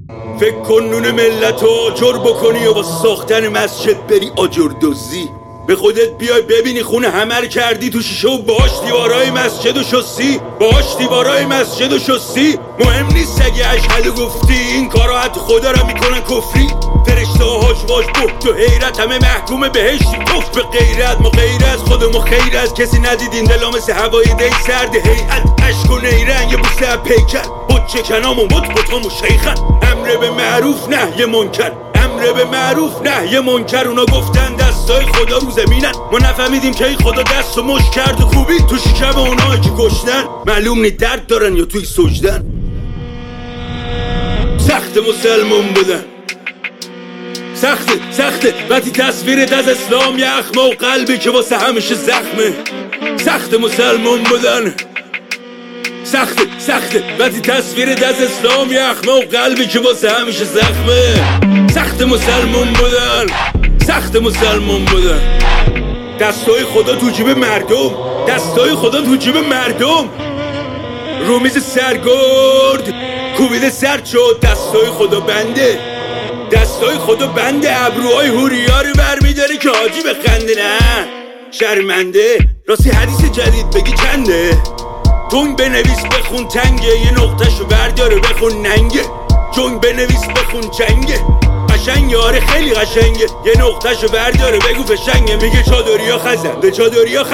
فکر کن نون ملت رو آجر بکنی و با ساختن مسجد بری آجر دوزی. به خودت بیای ببینی خونه همه رو کردی تو شیشه و باش دیوارای مسجد و شستی. باش دیوارای مسجد و شستی. مهم نیست اگه اشهد گفتی، این کارا حتی خدا رو میکنن کفری. فرشته ها هاج واج بخت و حیرت، همه محکوم بهشتی کف به غیرت. ما غیر از خودمون خیر از کسی ندیدین، دلا مثل هوای دی سرد هیئت. عشق و نیرنگ یه بوسه از پیکر، بچه کنامون بطامون شیخن. امر به معروف نهی منکر، امر به معروف نهی منکر. اونا گفتن دستای خدا رو زمینن، ما نفهمیدیم که ای خدا دست و مش کرد و خوبی تو شکم اونایی که کشتن. معلوم نی درد دارن یا توی سجدن. سخت مسلمون بودن، سخته وقتی تصویرت از اسلام یه اخمه و قلبی که واسه همیشه زخمه. سخت مسلمون بودن، سخته وقتی تصویرت از اسلام یه اخمه و قلبی که واسه همیشه زخمه. سخت مسلمون بودن. دستای خدا تو جیب مردم، دستای خدا تو جیب مردم. رومیز سرگرد کوبیده سرد شد، دستای خدا بنده، دستای خدا بنده. ابروهای هوریا رو برمیداره که حاجی بخنده، نه شرمنده. راستی حدیث جدید بگی چنده؟ جنگ بنویس بخون تنگه، یه نقطه‌شو برداره بخون ننگه. جنگ بنویس بخون جنگه، قشنگه آره خیلی قشنگه. یه نقطه‌شو برداره بگو فشنگه. میگه چادریا خزنده، چادریا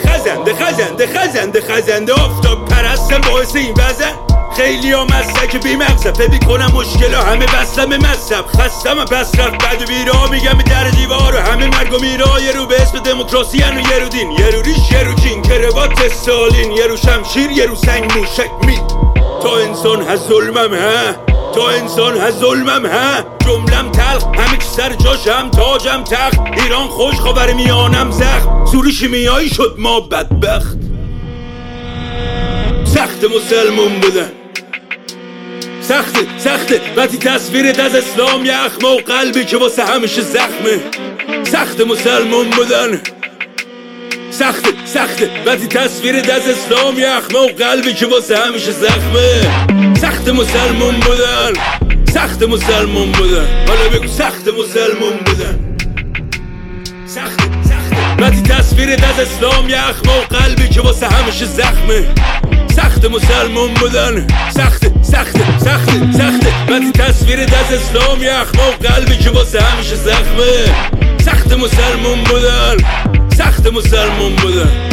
خزنده. آفتاب پرستم باعث این وزن. خیلی ها مستک بی مقصد فکر کنم مشکلا همه بستم مذهب. خستم پس رفت بد و بیرا، میگم به در دیوار و همه مرگ و میرا. یه رو به اسم دموکراسی هن و یه رو دین، یه رو ریش یه رو چین، کروات استالین، یه رو شمشیر یه رو سنگ موشک می. تا انسان هست ظلمم ها، تا انسان هست ظلمم ها. جملم تلخ همه چی سر جاشم، تاجم تخت. ایران خوش خبر میانم زخم، سوری شیمیایی شد ما بدبخت. سخت مسلمون بودن، سخته وقتی تصویرت از اسلام یه اخمه و قلبی که واسه همیشه زخمه. سخت مسلمون بودن، سخته وقتی تصویرت از اسلام یه اخمه و قلبی که واسه همیشه زخمه. سخت مسلمون بودن. حالا بگو سخت مسلمون بودن. سخته وقتی تصویرت از اسلام یه اخمه و قلبی که واسه همیشه زخمه. سخت مسلمون بودن، سخته وقتی تصویرت از اسلام یه اخمه و قلبی که واسه همیشه زخمه. سخت مسلمون بودن.